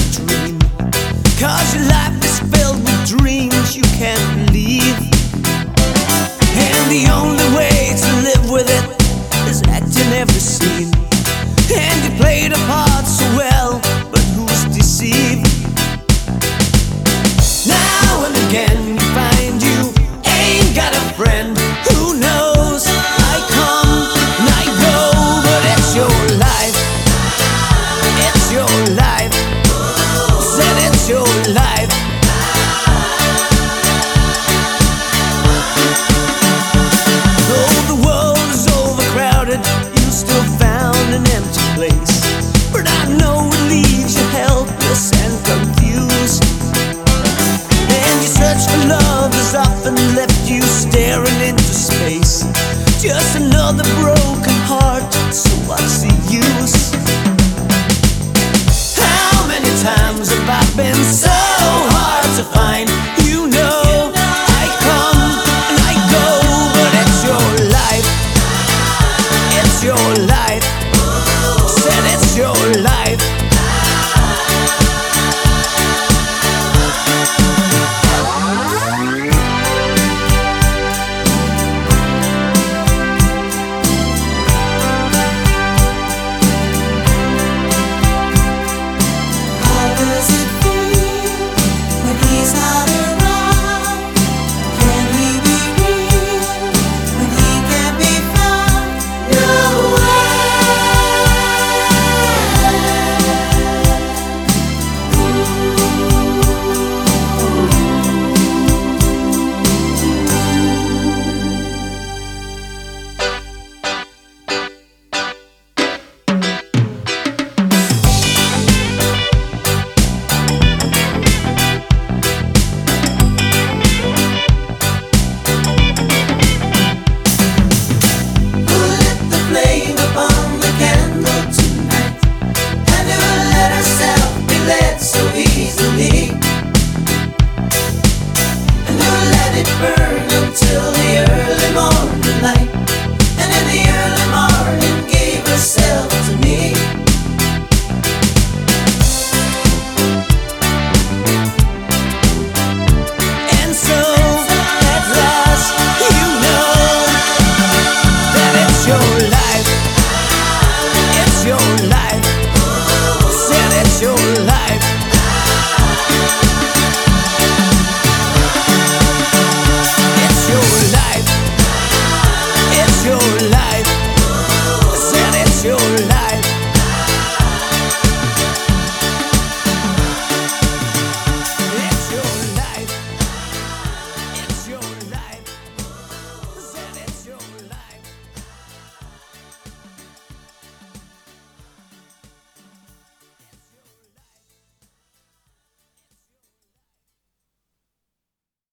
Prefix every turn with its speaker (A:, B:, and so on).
A: dream. 'Cause your life is filled with dreams you can't believe. And the only way to live with it is acting every scene. And you played a part so well, but who's deceived? Now and again you find you ain't got a friend. Who knows? I come and I go, but it's your life. It's your life. Said it's your life. Though the world is overcrowded, you still found an empty place. But I know it leaves you helpless and confused. And your search for love has often left you staring into space. Just another broken heart, so what's the use? How many times have I been so hard to find?